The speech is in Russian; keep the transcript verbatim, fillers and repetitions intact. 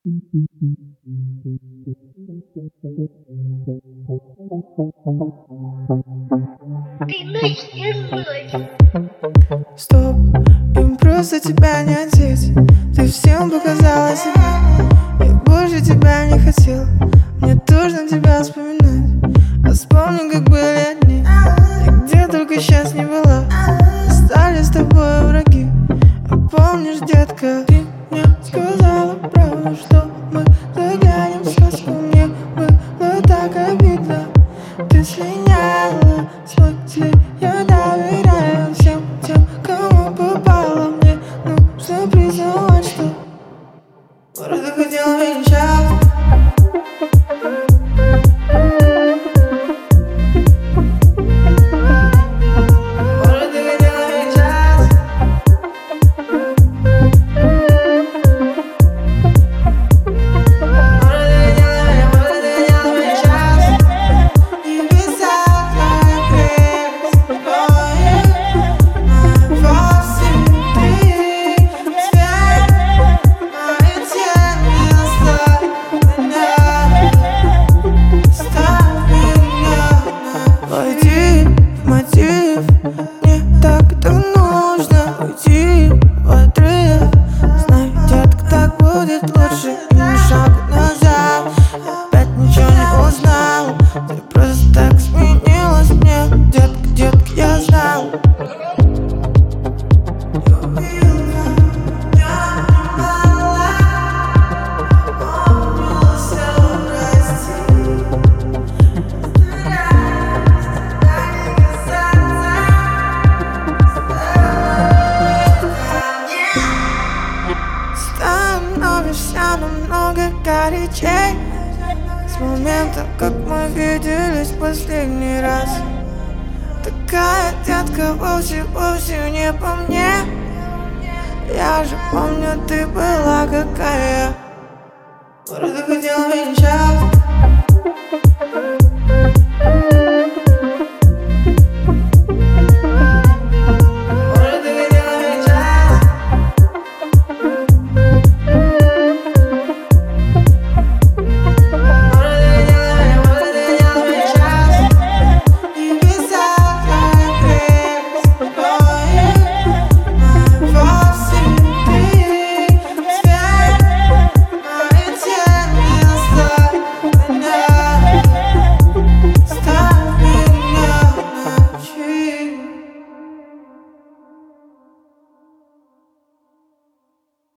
Стоп, им просто тебя не одеть. Ты всем показала себя. Я больше тебя не хотел. Мне тошно тебя вспоминать. А вспомни, как были одни. И где только сейчас не была. Стали с тобой враги. А помнишь, детка, ты мне сказала правду, что мы заглянем в сказку. Мне было так обидно. Ты слиняла с мысли. Я доверяю всем тем, кому попало. Мне нужно признавать, что просто хотела венчать. Войди в мотив, мне так-то нужно уйти в отрыв. Знай, детка, так будет лучше. Ни шагу назад, опять ничего не узнал. Ты просто так сменилась мне, детка, детка, я знал. Вся намного горячей с момента, как мы виделись в последний раз. Такая детка вовсе, вовсе не по мне. Я же помню, ты была какая. Просто хотела венчать.